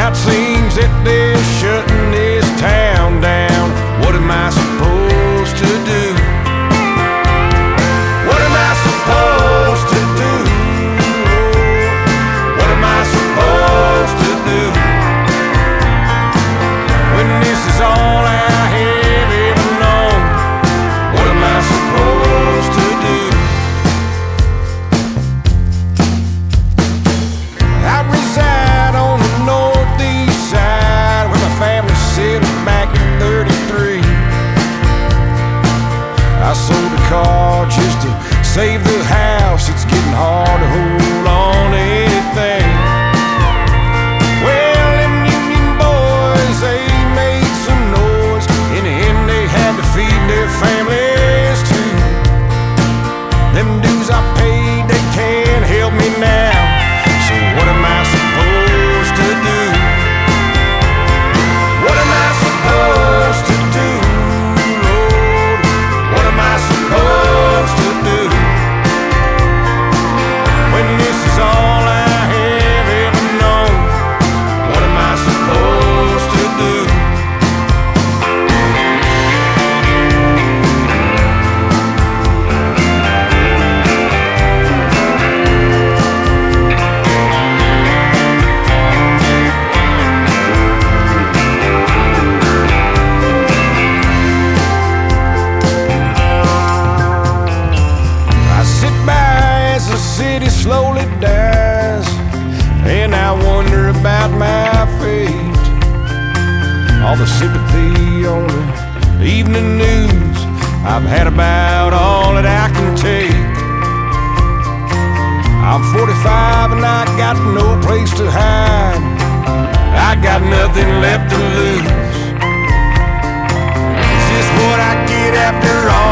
Now it seems that they're shutting this town down. What am I supposed to do? What am I supposed to do? What am I supposed to do when this is all I have ever known? What am I supposed to do? I reside on the northeast side where my family settled back in '33. I sold a car just to save the house. It's getting hard to hold on to anything. Well, them union boys, they made some noise. In the end, they had to feed their families too. Them dues I paid, they can't help me now. So what am I supposed to do? What am I supposed to do, Lord? What am I supposed to do when this is all I have ever known? What am I supposed to do? I sit by as the city slowly dies, and I wonder about my fate. All the sympathy on the evening news, I've had about all that I can take. I'm 45 and I got no place to hide. I got nothing left to lose. Is this what I get after all